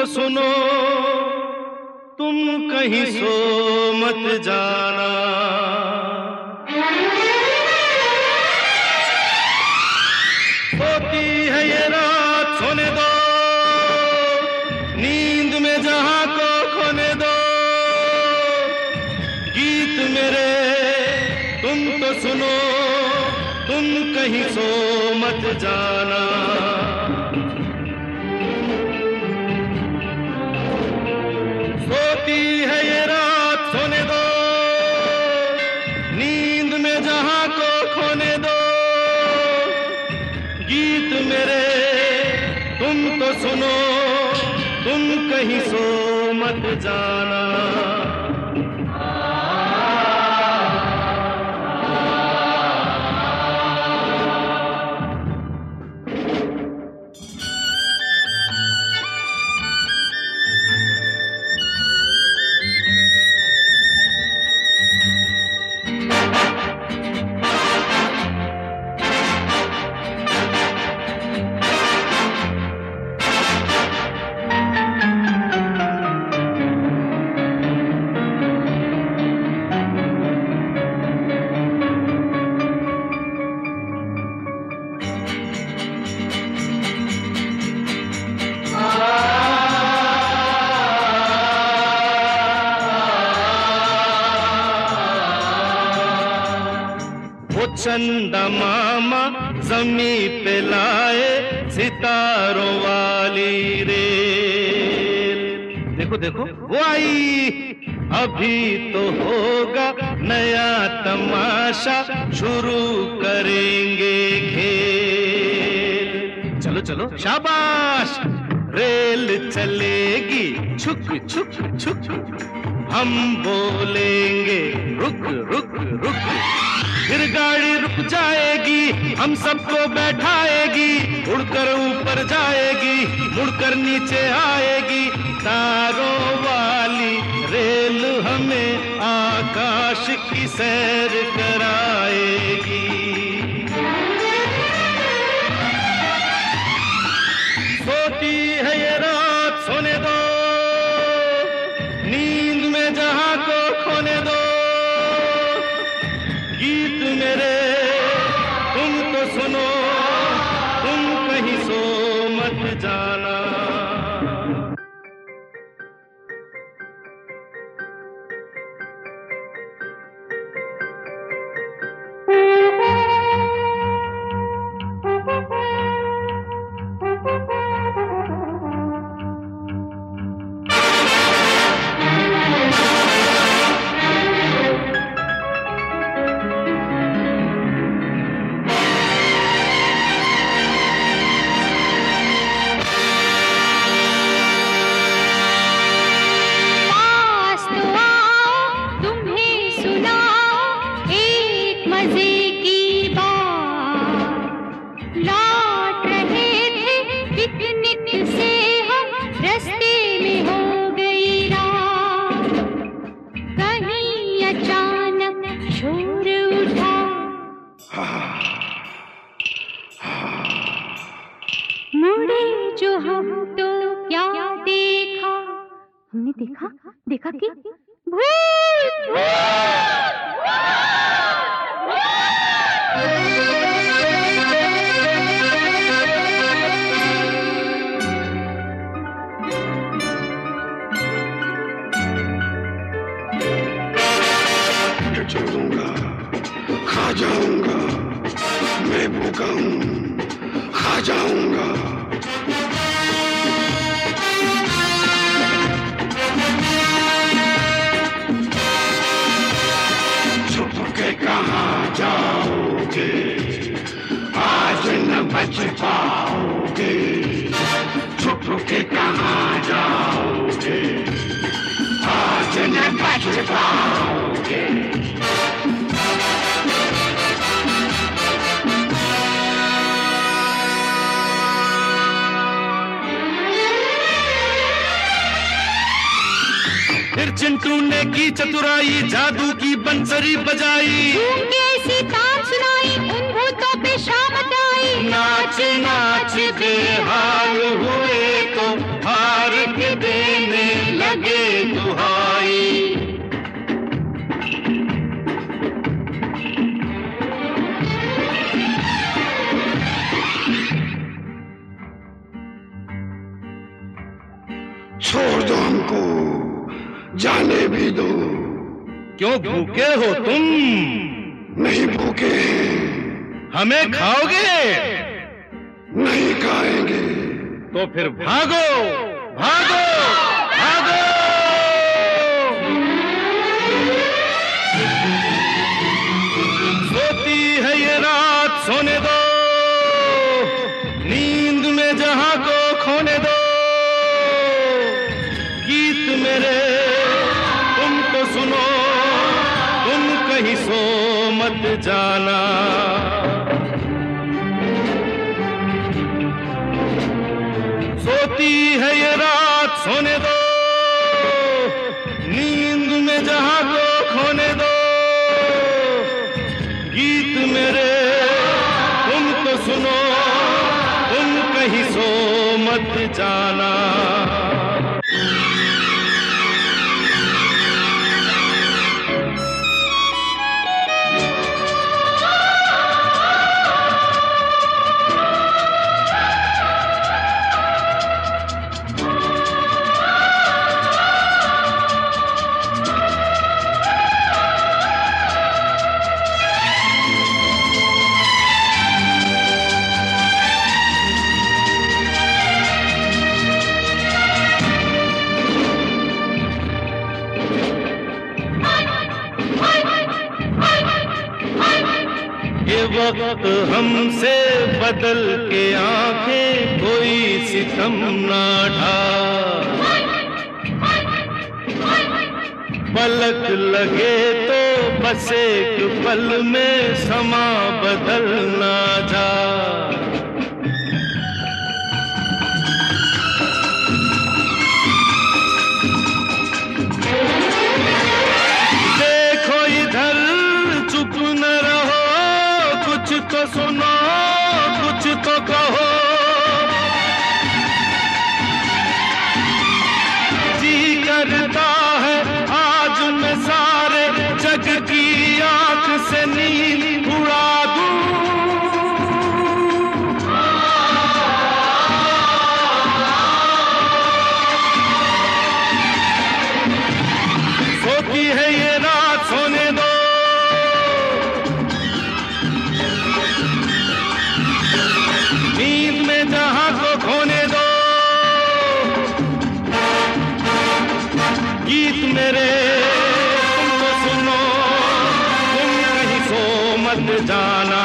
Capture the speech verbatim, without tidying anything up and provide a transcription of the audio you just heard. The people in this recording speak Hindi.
तो सुनो, तुम कहीं सो मत जाना। सोती है ये रात, सोने दो, नींद में जहां को खोने दो। गीत मेरे तुम तो सुनो, तुम कहीं सो मत जाना। सोती है ये रात, सोने दो, नींद में जहां को खोने दो। गीत मेरे तुम तो सुनो, तुम कहीं सो मत जाना। चंदा मामा जमी पे लाए सितारों वाली रेल। देखो देखो वो आई, अभी तो होगा नया तमाशा, शुरू करेंगे खेल। चलो चलो शाबाश, रेल चलेगी छुक छुक छुक, हम बोलेंगे रुक रुक रुक, फिर गाड़ी रुक जाएगी, हम सबको बैठाएगी, उड़कर ऊपर जाएगी, मुड़कर नीचे आएगी। तारों वाली रेल हमें आकाश की सैर कराएगी। सोती है ये रात, सोने दो, नींद में जहां को खोने दो। गीत मेरे तुम तो सुनो, तुम कहीं सो मत जाना। देखा देखा कि भूत चलूंगा, खा जाऊंगा, मैं भूखा हूं, खा जाऊंगा। छुप के कहाँ जाओगे, आज न बच पाओगे। छुप के कहाँ जाओगे, आज न बच पाओगे। फिर चिंटू ने की चतुराई, जादू की बंसरी बजाई, झूम के ऐसी तान सुनाई, उन भूतों पे शामत आई। नाच नाच बेहाल हुए तो हाल प्यार के देने लगे दुहाई। छोड़ दो हमको, जाने भी दो। क्यों भूखे हो तुम? नहीं भूखे हैं। हमें खाओगे? नहीं खाएंगे। तो फिर भागो भागो भागो। सोती है ये रात सोने दो, नींद में जहां को खोने दो। गीत मेरे तुम तो सुनो, तुम कहीं सो मत जाना। सोती है ये रात सोने दो, नींद में जहां को खोने दो। गीत मेरे तुम तो सुनो, तुम कहीं सो मत जाना। ये वक्त हमसे बदल के आंखें कोई सितम ना ढा। पलक लगे तो बस एक पल में समा बदल ना जा। देखो इधर चुप न रहो, कुछ तो सुनो कुछ तो कहो। जी करता है आज मैं सारे जग की आंख से नींद उड़ा दूं। सोती है ये रात सोने दो, नींद में जहां को खोने दो। गीत मेरे तुम तो सुनो, तुम कहीं सो मत जाना।